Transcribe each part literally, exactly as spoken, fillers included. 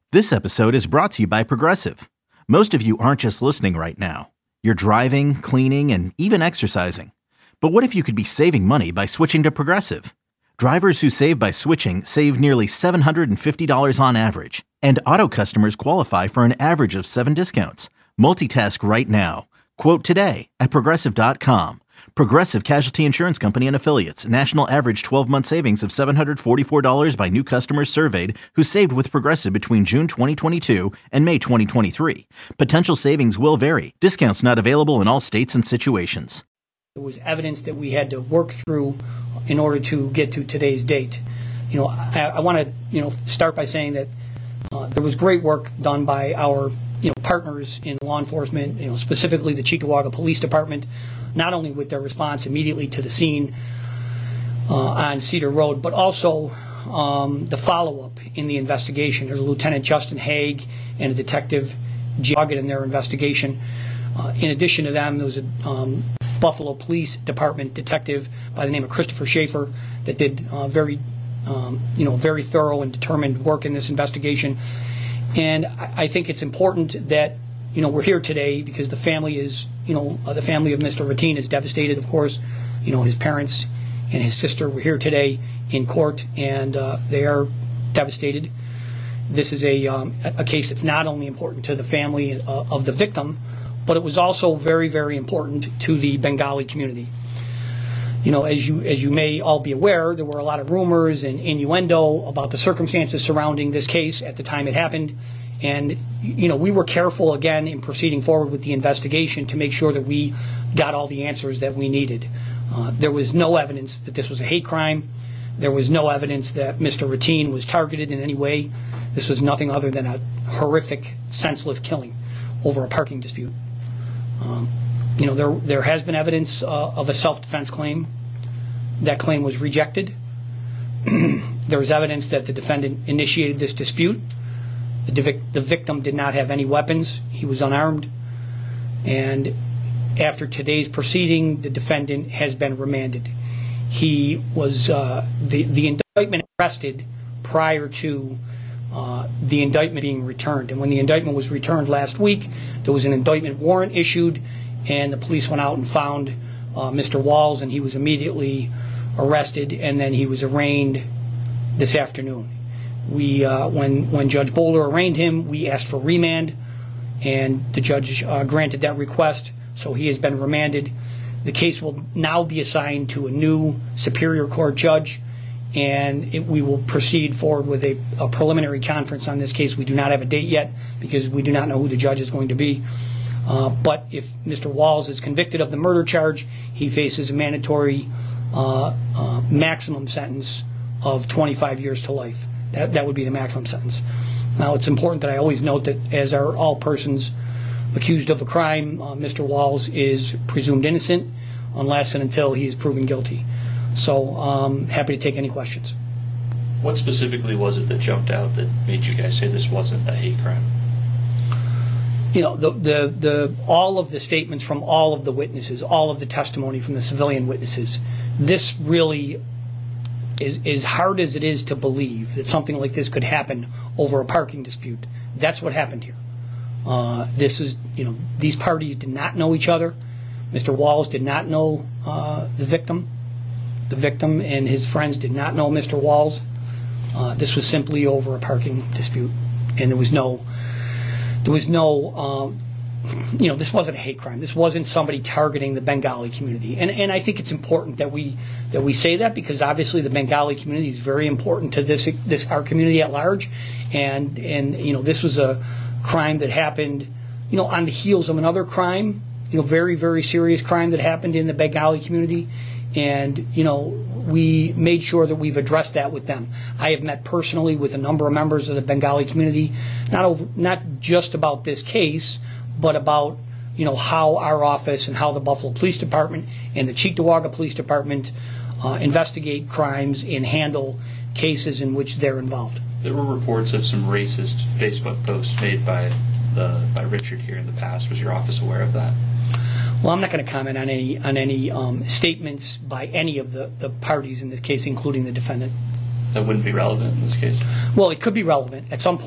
This episode is brought to you by Progressive. Most of you aren't just listening right now. You're driving, cleaning, and even exercising. But what if you could be saving money by switching to Progressive? Drivers who save by switching save nearly seven hundred fifty dollars on average. And auto customers qualify for an average of seven discounts. Multitask right now. Quote today at Progressive dot com. Progressive Casualty Insurance Company and Affiliates. National average twelve-month savings of seven hundred forty-four dollars by new customers surveyed who saved with Progressive between June twenty twenty-two and May twenty twenty-three. Potential savings will vary. Discounts not available in all states and situations. There was evidence that we had to work through in order to get to today's date. You know, I, I want to, you know, start by saying that uh, there was great work done by our, you know, partners in law enforcement, you know, specifically the Cheektowaga Police Department, not only with their response immediately to the scene uh, on Cedar Road, but also um, the follow-up in the investigation. There's a Lieutenant Justin Haig and a Detective Joggett in their investigation. Uh, in addition to them, there was a um, Buffalo Police Department detective by the name of Christopher Schaefer that did uh, very, um, you know, very thorough and determined work in this investigation. And I, I think it's important that, you know, we're here today because the family is, you know, uh, the family of Mister Rattin is devastated, of course. You know, his parents and his sister were here today in court, and uh, they are devastated. This is a, um, a case that's not only important to the family uh, of the victim, but it was also very, very important to the Bengali community. You know, as you as you may all be aware, there were a lot of rumors and innuendo about the circumstances surrounding this case at the time it happened. And, you know, we were careful, again, in proceeding forward with the investigation to make sure that we got all the answers that we needed. Uh, there was no evidence that this was a hate crime. There was no evidence that Mister Rattin was targeted in any way. This was nothing other than a horrific, senseless killing over a parking dispute. Um, you know, there there has been evidence uh, of a self-defense claim. That claim was rejected. There was evidence that the defendant initiated this dispute. The, divic- the victim did not have any weapons. He was unarmed. And after today's proceeding, the defendant has been remanded. He was, uh, the, the indictment arrested prior to uh, the indictment being returned. And when the indictment was returned last week, there was an indictment warrant issued, and the police went out and found uh, Mister Walls, and he was immediately arrested, and then he was arraigned this afternoon. We, uh, when when Judge Boulder arraigned him, we asked for remand, and the judge uh, granted that request, so he has been remanded. The case will now be assigned to a new Superior Court judge, and it, we will proceed forward with a, a preliminary conference on this case. We do not have a date yet because we do not know who the judge is going to be. Uh, but if Mister Walls is convicted of the murder charge, he faces a mandatory uh, uh, maximum sentence of twenty-five years to life. That, that would be the maximum sentence. Now, it's important that I always note that, as are all persons accused of a crime, uh, Mister Walls is presumed innocent unless and until he is proven guilty. So, um, happy to take any questions. What specifically was it that jumped out that made you guys say this wasn't a hate crime? You know, the, the, the, all of the statements from all of the witnesses, all of the testimony from the civilian witnesses, this really is as hard as it is to believe that something like this could happen over a parking dispute. That's what happened here. Uh, this is, you know, these parties did not know each other. Mister Walls did not know uh, the victim. The victim and his friends did not know Mister Walls. Uh, this was simply over a parking dispute, and there was no, there was no, um, you know, this wasn't a hate crime. This wasn't somebody targeting the Bengali community, and and I think it's important that we that we say that, because obviously the Bengali community is very important to this this our community at large, and and you know, this was a crime that happened, you know, on the heels of another crime, you know, very very serious crime that happened in the Bengali community, and you know, we made sure that we've addressed that with them. I have met personally with a number of members of the Bengali community, not over, not just about this case, but about, you know, how our office and how the Buffalo Police Department and the Cheektowaga Police Department uh, investigate crimes and handle cases in which they're involved. There were reports of some racist Facebook posts made by the by Richard here in the past. Was your office aware of that? Well, I'm not going to comment on any on any um, statements by any of the, the parties in this case, including the defendant. That wouldn't be relevant in this case? Well, it could be relevant at some point.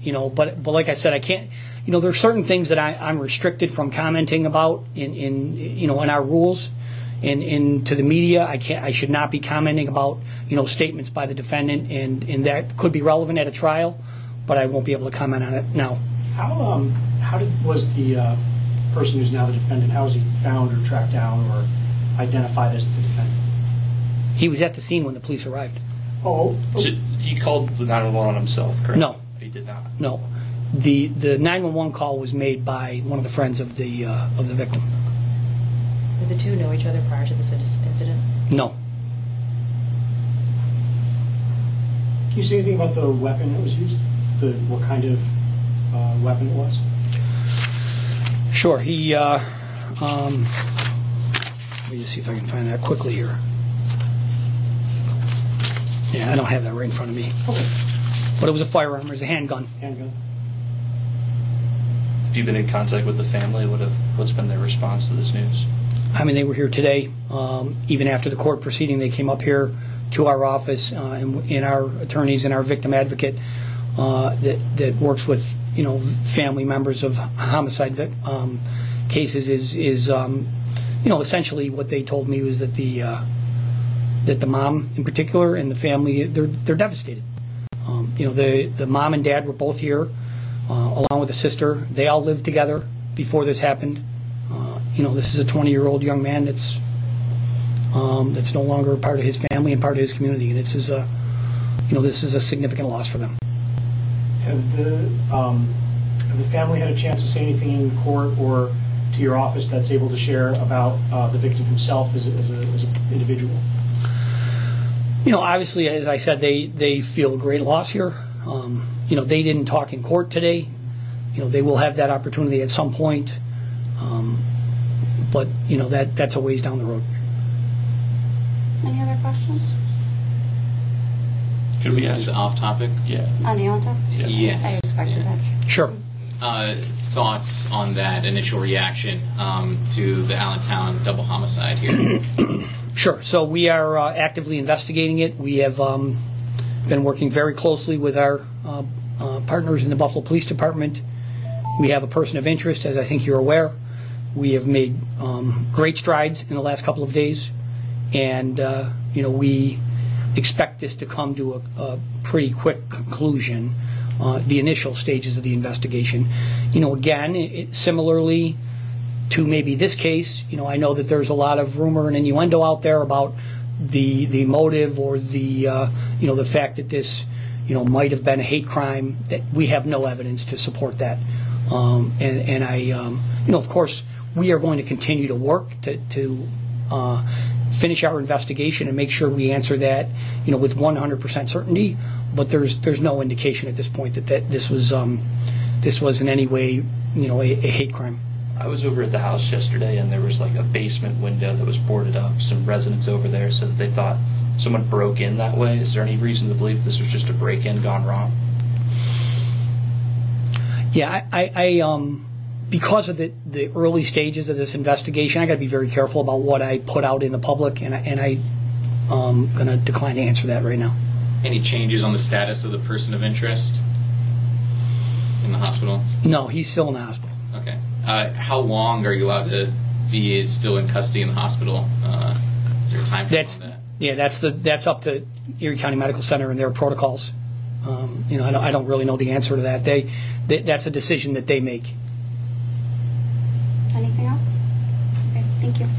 you know, but but like I said, I can't, you know, there's certain things that I, I'm restricted from commenting about in, in you know in our rules, in, in to the media. I can't, I should not be commenting about, you know, statements by the defendant, and, and that could be relevant at a trial, but I won't be able to comment on it now. How um how did was the uh, person who's now the defendant? How was he found or tracked down or identified as the defendant? He was at the scene when the police arrived. Oh, So he called the nine one one on himself, correct? No. He did not. No, the the nine one one call was made by one of the friends of the uh, of the victim. Did the two know each other prior to this incident? No. can you say anything about the weapon that was used? The what kind of uh, weapon it was? Sure. He. Uh, um, let me just see if I can find that quickly here. Yeah, I don't have that right in front of me. Okay. But it was a firearm. It was a handgun. Handgun. Have you been in contact with the family? What have, what's been their response to this news? I mean, they were here today. Um, even after the court proceeding, they came up here to our office, uh, and, and our attorneys and our victim advocate uh, that that works with you know family members of homicide vic- um, cases is is um, you know essentially what they told me was that the uh, that the mom in particular and the family they're they're devastated. Um, you know the the mom and dad were both here, uh, along with the sister. They all lived together before this happened. Uh, you know, this is a twenty-year-old young man that's um, that's no longer part of his family and part of his community, and this is a, you know, this is a significant loss for them. Have the um, have the family had a chance to say anything in court or to your office that's able to share about uh, the victim himself as, a, as, a, as an individual? You know, obviously, as I said, they they feel great loss here. Um, you know, they didn't talk in court today. You know, they will have that opportunity at some point. Um, but, you know, that that's a ways down the road. Any other questions? Could we Is ask? it off topic? Yeah. On the on-top? Yeah. Yes. I expected Yeah. that. Sure. Uh, thoughts on that initial reaction um, to the Allentown double homicide here? Sure. So we are uh, actively investigating it. We have um, been working very closely with our uh, uh, partners in the Buffalo Police Department. We have a person of interest, as I think you're aware. We have made um, great strides in the last couple of days, and uh, you know we expect this to come to a, a pretty quick conclusion. Uh, the initial stages of the investigation. You know, again, it, it, similarly to maybe this case, you know, I know that there's a lot of rumor and innuendo out there about the the motive or the uh, you know the fact that this you know might have been a hate crime. That we have no evidence to support that. Um, and and I um, you know of course we are going to continue to work to to uh, finish our investigation and make sure we answer that you know with one hundred percent certainty. But there's there's no indication at this point that, that this was um, this was in any way you know a, a hate crime. I was over at the house yesterday, and there was like a basement window that was boarded up. Some residents over there said that they thought someone broke in that way. Is there any reason to believe this was just a break-in gone wrong? Yeah, I, I, I um, because of the, the early stages of this investigation, I got to be very careful about what I put out in the public, and I, and I um going to decline to answer that right now. Any changes on the status of the person of interest in the hospital? No, he's still in the hospital. Okay. Uh, how long are you allowed to be still in custody in the hospital? Uh, is there a time frame That's on that? yeah, that's the that's up to Erie County Medical Center and their protocols. Um, you know, I don't, I don't really know the answer to that. They, they that's a decision that they make. Anything else? Okay, thank you.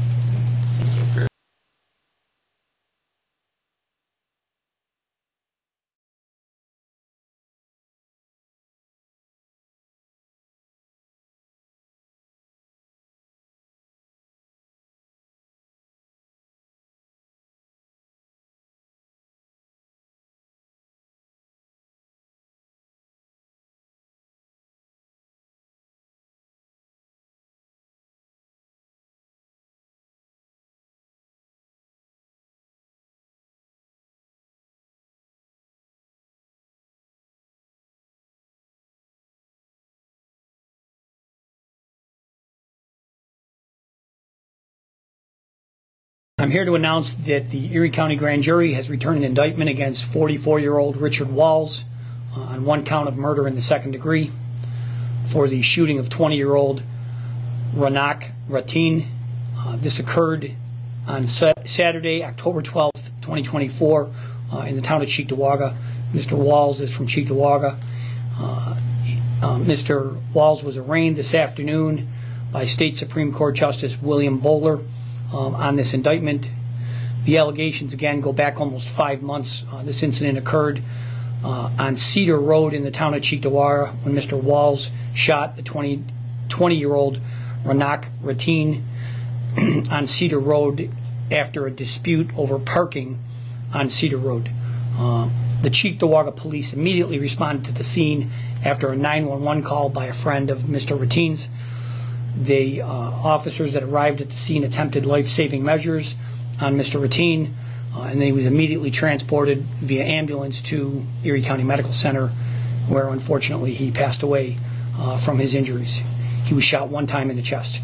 I'm here to announce that the Erie County Grand Jury has returned an indictment against forty-four-year-old Richard Walls uh, on one count of murder in the second degree for the shooting of twenty-year-old Ranak Ratin. Uh, this occurred on sa- Saturday, October twelfth, twenty twenty-four, uh, in the town of Cheektowaga. Mister Walls is from Cheektowaga. Uh, uh, Mister Walls was arraigned this afternoon by State Supreme Court Justice William Bowler um, on this indictment. The allegations, again, go back almost five months. Uh, this incident occurred uh, on Cedar Road in the town of Cheektowaga when Mister Walls shot the twenty-year-old Ranak Ratin on Cedar Road after a dispute over parking on Cedar Road. Uh, the Cheektowaga police immediately responded to the scene after a nine one one call by a friend of Mister Ratin's. The uh, officers that arrived at the scene attempted life-saving measures on Mister Ratin, uh, and then he was immediately transported via ambulance to Erie County Medical Center, where unfortunately he passed away uh, from his injuries. He was shot one time in the chest.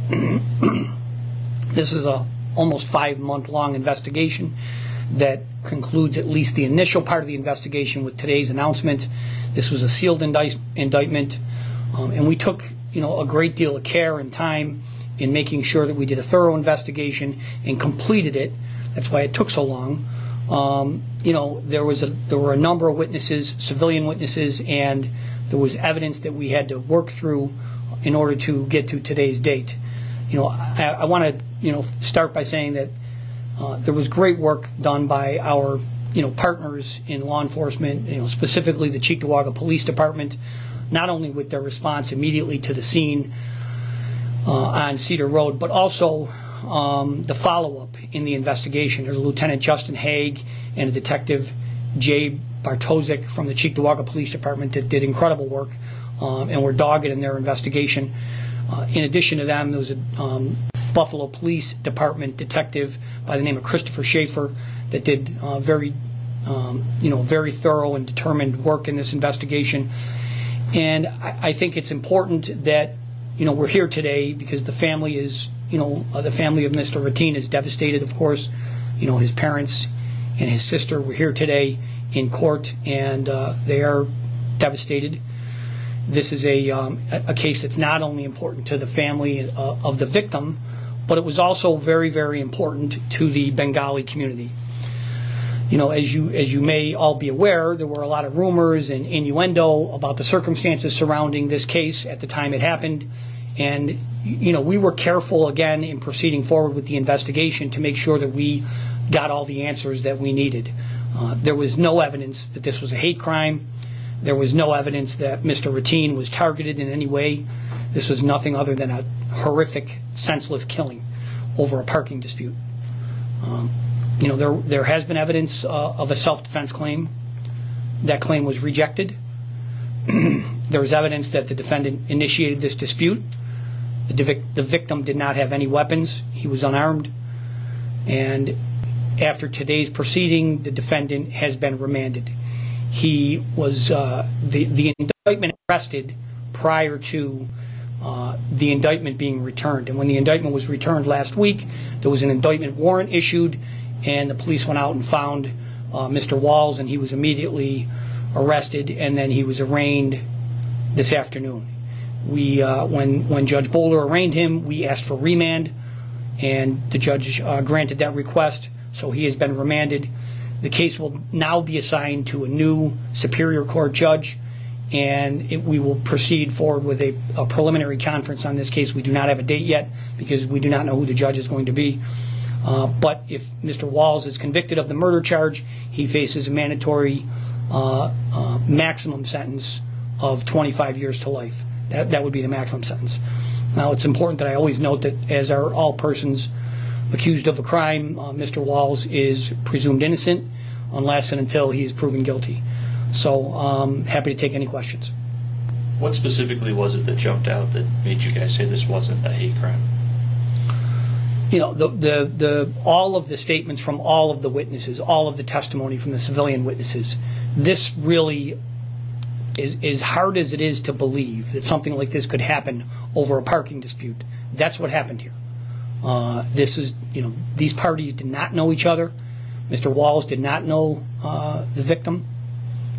This is a almost five-month-long investigation that concludes at least the initial part of the investigation with today's announcement. This was a sealed indict- indictment, um, and we took, you know, a great deal of care and time in making sure that we did a thorough investigation and completed it. That's why it took so long. Um, you know, there was a, there were a number of witnesses, civilian witnesses, and there was evidence that we had to work through in order to get to today's date. You know, I, I want to, you know, start by saying that uh, there was great work done by our, you know, partners in law enforcement, you know, specifically the Cheektowaga Police Department, not only with their response immediately to the scene uh, on Cedar Road, but also um, the follow-up in the investigation. There's a Lieutenant Justin Haig and a Detective Jay Bartosik from the Cheektowaga Police Department that did incredible work um, and were dogged in their investigation. Uh, in addition to them, there was a um, Buffalo Police Department detective by the name of Christopher Schaefer that did uh, very, um, you know, very thorough and determined work in this investigation. And I, I think it's important that, you know, we're here today because the family is, you know, uh, the family of Mister Ratin is devastated, of course. You know, his parents and his sister were here today in court, and uh, they are devastated. This is a, um, a case that's not only important to the family uh, of the victim, but it was also very, very important to the Bengali community. You know, as you as you may all be aware, there were a lot of rumors and innuendo about the circumstances surrounding this case at the time it happened. And, you know, we were careful, again, in proceeding forward with the investigation to make sure that we got all the answers that we needed. Uh, there was no evidence that this was a hate crime. There was no evidence that Mister Ratin was targeted in any way. This was nothing other than a horrific, senseless killing over a parking dispute. Um, you know, there there has been evidence uh, of a self-defense claim. That claim was rejected. There was evidence that the defendant initiated this dispute. The, divic- the victim did not have any weapons. He was unarmed. And after today's proceeding, the defendant has been remanded. He was, uh, the, the indictment arrested prior to uh, the indictment being returned. And when the indictment was returned last week, there was an indictment warrant issued, and the police went out and found uh, Mister Walls, and he was immediately arrested, and then he was arraigned this afternoon. We, uh, when, when Judge Bowler arraigned him, we asked for remand, and the judge uh, granted that request, so he has been remanded. The case will now be assigned to a new Superior Court judge, and it, we will proceed forward with a, a preliminary conference on this case. We do not have a date yet because we do not know who the judge is going to be. Uh, but if Mister Walls is convicted of the murder charge, he faces a mandatory uh, uh, maximum sentence of twenty-five years to life. That, that would be the maximum sentence. Now, it's important that I always note that, as are all persons accused of a crime, uh, Mister Walls is presumed innocent unless and until he is proven guilty. So, um, happy to take any questions. What specifically was it that jumped out that made you guys say this wasn't a hate crime? You know, the, the, the, all of the statements from all of the witnesses, all of the testimony from the civilian witnesses, this really is as hard as it is to believe that something like this could happen over a parking dispute. That's what happened here. Uh, this is, you know, these parties did not know each other. Mister Walls did not know uh, the victim.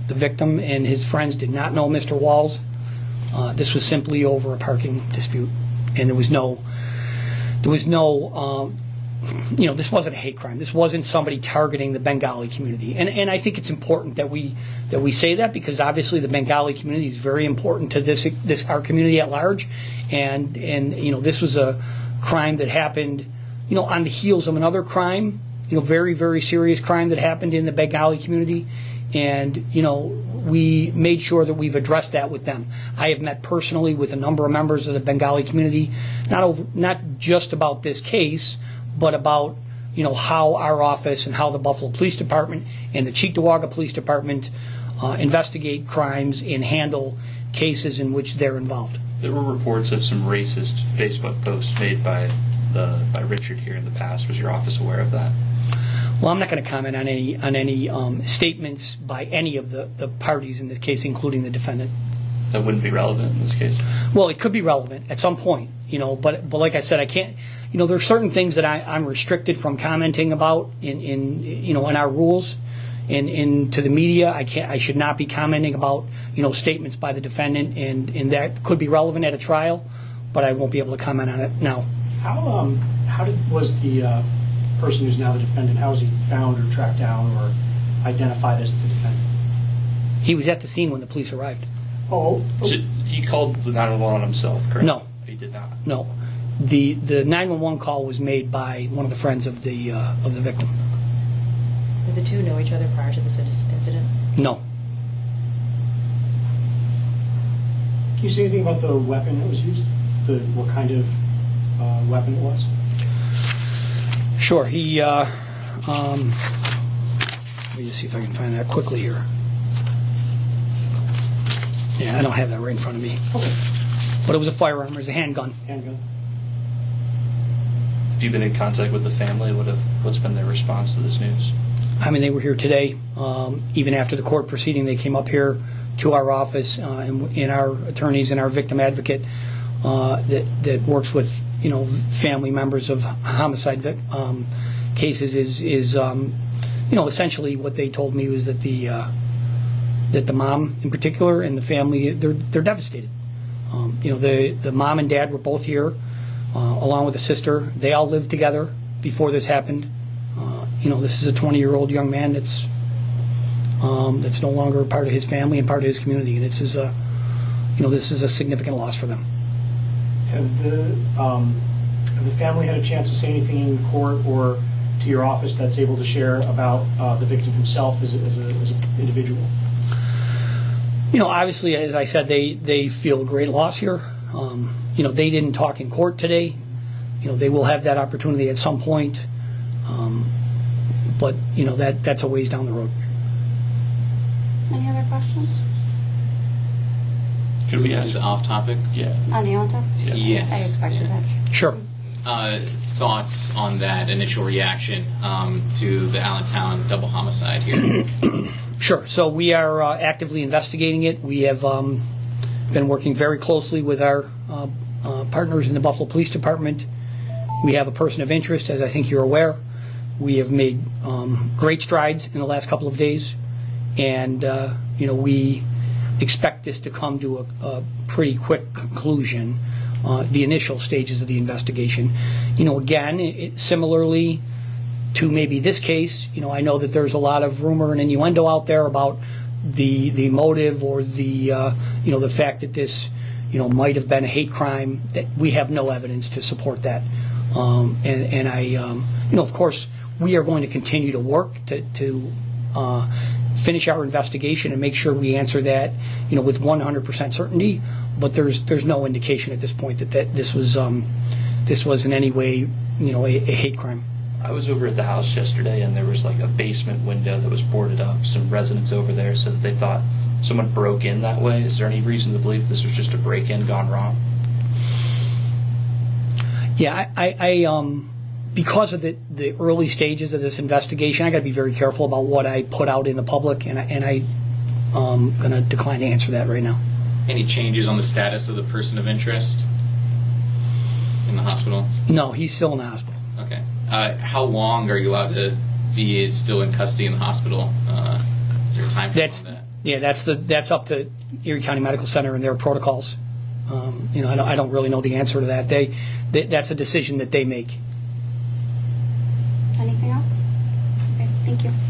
the victim and his friends did not know Mister Walls. Uh, this was simply over a parking dispute, and there was no, there was no, um, you know, this wasn't a hate crime. This wasn't somebody targeting the Bengali community, and and I think it's important that we that we say that, because obviously the Bengali community is very important to this this our community at large, and and you know, this was a crime that happened, you know, on the heels of another crime, you know, very very serious crime that happened in the Bengali community, and you know, we made sure that we've addressed that with them. I have met personally with a number of members of the Bengali community, not over, not just about this case, but about, you know, how our office and how the Buffalo Police Department and the Cheektowaga Police Department uh, investigate crimes and handle cases in which they're involved. There were reports of some racist Facebook posts made by the by Richard here in the past. Was your office aware of that? Well, I'm not going to comment on any on any um, statements by any of the, the parties in this case, including the defendant. That wouldn't be relevant in this case? Well, it could be relevant at some point, you know, but but like I said, I can't, you know, there are certain things that I, I'm restricted from commenting about in, in you know, in our rules. In, in to the media, I can't, I should not be commenting about, you know, statements by the defendant, and, and that could be relevant at a trial, but I won't be able to comment on it now. How um how did was the uh, person who's now the defendant, how was he found or tracked down or identified as the defendant? He was at the scene when the police arrived. Oh, So he called the nine one one on himself, correct? No. He did not. No, the the nine one one call was made by one of the friends of the uh, of the victim. Did the two know each other prior to this incident? No. Can you say anything about the weapon that was used? The what kind of uh, weapon it was? Sure. He. Uh, um, let me just see if I can find that quickly here. Yeah, I don't have that right in front of me. Okay. But it was a firearm. It was a handgun. Handgun. Have you been in contact with the family? What have, what's been their response to this news? I mean, they were here today. Um, even after the court proceeding, they came up here to our office, uh, and, and our attorneys and our victim advocate uh, that that works with, you know, family members of homicide vic- um, cases is is um, you know, essentially what they told me was that the uh, that the mom in particular and the family, they're they're devastated. Um, you know, the the mom and dad were both here, uh, along with a sister. They all lived together before this happened. Uh, you know, this is a twenty-year-old young man that's um, that's no longer part of his family and part of his community, and this is a, you know, this is a significant loss for them. Have the um, have the family had a chance to say anything in court or to your office that's able to share about uh, the victim himself as, a, as, a, as an individual? You know, obviously, as I said, they they feel a great loss here. Um, you know, they didn't talk in court today. You know, they will have that opportunity at some point. Um, but, you know, that that's a ways down the road. Any other questions? Could we Is ask? it off topic? Yeah. On the altar? Yeah. Yes. I expected yeah. that. Sure. Uh, thoughts on that initial reaction um, to the Allentown double homicide here? Sure. So we are uh, actively investigating it. We have um, been working very closely with our uh, uh, partners in the Buffalo Police Department. We have a person of interest, as I think you're aware. We have made um, great strides in the last couple of days, and uh, you know, we expect this to come to a, a pretty quick conclusion. Uh, the initial stages of the investigation. You know, again, it, it, similarly to maybe this case, you know, I know that there's a lot of rumor and innuendo out there about the the motive or the uh, you know, the fact that this, you know, might have been a hate crime. That we have no evidence to support that. Um, and and I, um, you know, of course, we are going to continue to work to to uh, finish our investigation and make sure we answer that, you know, with one hundred percent certainty. But there's there's no indication at this point that, that this was um, this was in any way, you know, a, a hate crime. I was over at the house yesterday, and there was like a basement window that was boarded up. Some residents over there said that they thought someone broke in that way. Is there any reason to believe this was just a break-in gone wrong? Yeah, I, I, I um, because of the, the early stages of this investigation, I got to be very careful about what I put out in the public, and I, and I um going to decline to answer that right now. Any changes on the status of the person of interest in the hospital? No, he's still in the hospital. Okay. Uh, how long are you allowed to be still in custody in the hospital? Uh, is there a time frame That's on that? Yeah, that's the that's up to Erie County Medical Center and their protocols. Um, you know, I don't, I don't really know the answer to that. They, they that's a decision that they make. Anything else? Okay, thank you.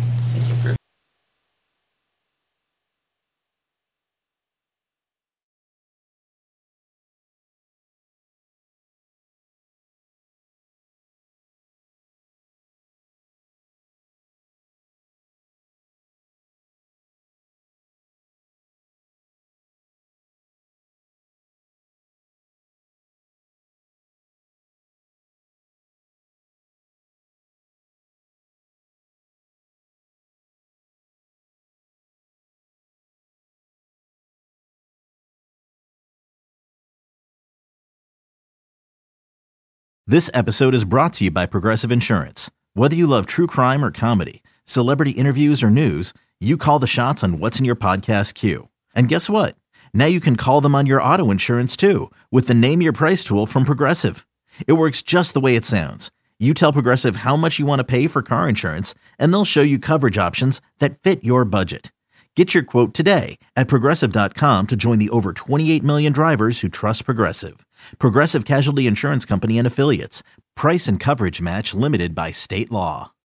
This episode is brought to you by Progressive Insurance. Whether you love true crime or comedy, celebrity interviews or news, you call the shots on what's in your podcast queue. And guess what? Now you can call them on your auto insurance too with the Name Your Price tool from Progressive. It works just the way it sounds. You tell Progressive how much you want to pay for car insurance, and they'll show you coverage options that fit your budget. Get your quote today at Progressive dot com to join the over twenty-eight million drivers who trust Progressive. Progressive Casualty Insurance Company and Affiliates. Price and coverage match limited by state law.